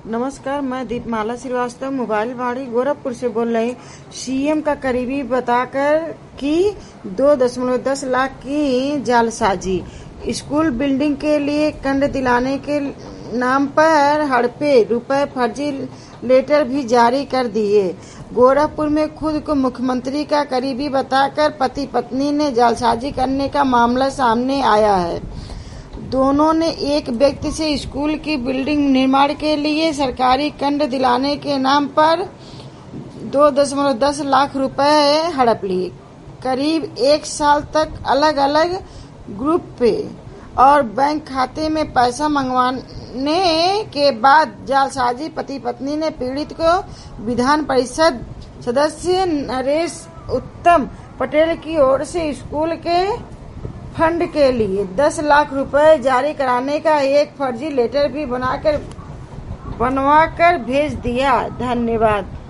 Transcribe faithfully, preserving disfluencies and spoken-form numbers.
नमस्कार, मैं दीपमाला श्रीवास्तव मोबाइल वाड़ी गोरखपुर से बोल रही। सीएम का करीबी बताकर की दो दशमलव दस लाख की जालसाजी। स्कूल बिल्डिंग के लिए कंड दिलाने के नाम पर हड़पे रुपए फर्जी लेटर भी जारी कर दिए। गोरखपुर में खुद को मुख्यमंत्री का करीबी बताकर पति पत्नी ने जालसाजी करने का मामला सामने आया है। दोनों ने एक व्यक्ति से स्कूल की बिल्डिंग निर्माण के लिए सरकारी कंड दिलाने के नाम पर दो दशमलव दस लाख रुपए हड़प लिए। करीब एक साल तक अलग अलग ग्रुप पे और बैंक खाते में पैसा मंगवाने के बाद जालसाजी पति पत्नी ने पीड़ित को विधान परिषद सदस्य नरेश उत्तम पटेल की ओर से स्कूल के फंड के लिए दस लाख रुपए जारी कराने का एक फर्जी लेटर भी बनाकर बनवा कर भेज दिया। धन्यवाद।